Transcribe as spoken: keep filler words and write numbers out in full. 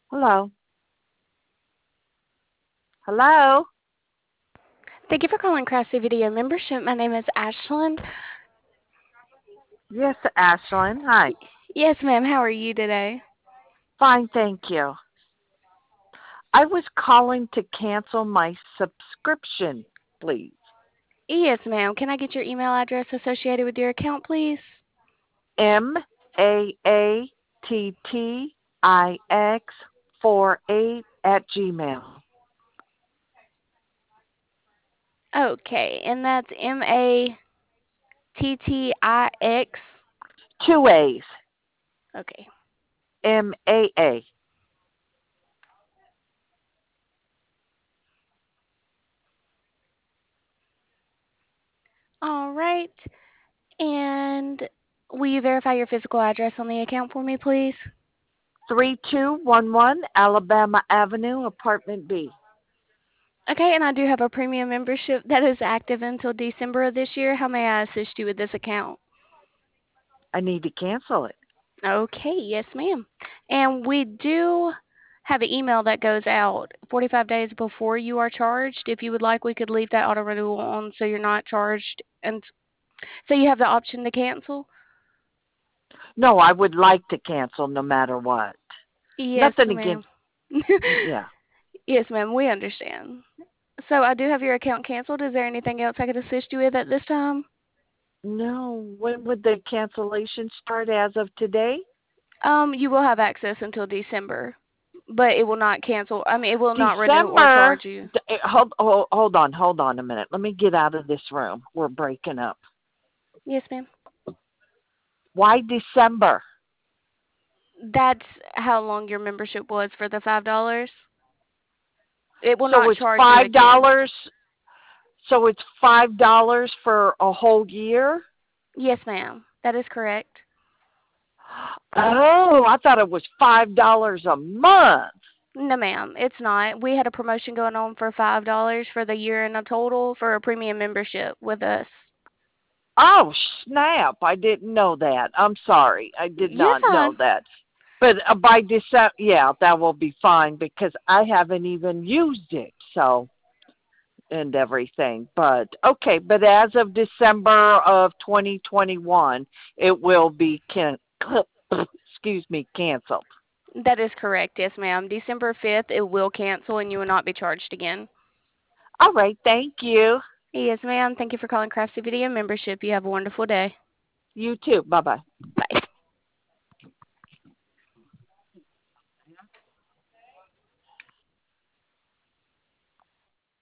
Hello. Hello. Thank you for calling Craftsy Video Membership. My name is Ashlyn. Yes, Ashlyn. Hi. Yes, ma'am. How are you today? Fine, thank you. I was calling to cancel my subscription, please. Yes, ma'am. Can I get your email address associated with your account, please? M A A T T I X four eight at Gmail. Okay, and that's M A T T I X. Two A's. Okay. M A A. All right. And will you verify your physical address on the account for me, please? three two one one Alabama Avenue, Apartment B. Okay, and I do have a premium membership that is active until December of this year. How may I assist you with this account? I need to cancel it. Okay, yes, ma'am. And we do have an email that goes out forty-five days before you are charged. If you would like, we could leave that auto renewal on so you're not charged, and so you have the option to cancel. No, I would like to cancel no matter what. Yes, Nothing ma'am. against, yeah. Yes, ma'am. We understand. So I do have your account canceled. Is there anything else I could assist you with at this time? No, when would the cancellation start as of today? Um, you will have access until December, but it will not cancel. I mean, it will not renew or December. charge you. d- eh, Hold, hold, hold on, hold on a minute. Let me get out of this room. We're breaking up. Yes, ma'am. Why December? That's how long your membership was for the five dollars. It will So not it's charge you five again. dollars. So it's five dollars for a whole year. Yes, ma'am. That is correct. Oh, I thought it was five dollars a month. No, ma'am. It's not. We had a promotion going on for five dollars for the year in a total for a premium membership with us. Oh snap! I didn't know that. I'm sorry. I did You're not know fine. that. But uh, by December, yeah, that will be fine because I haven't even used it. So and everything. But okay, but as of December of twenty twenty-one, it will be can excuse me canceled. That is correct. Yes, ma'am. December fifth, it will cancel and you will not be charged again. All right, thank you. Yes, ma'am. Thank you for calling Craftsy Video Membership. You have a wonderful day. You too. Bye bye. Bye.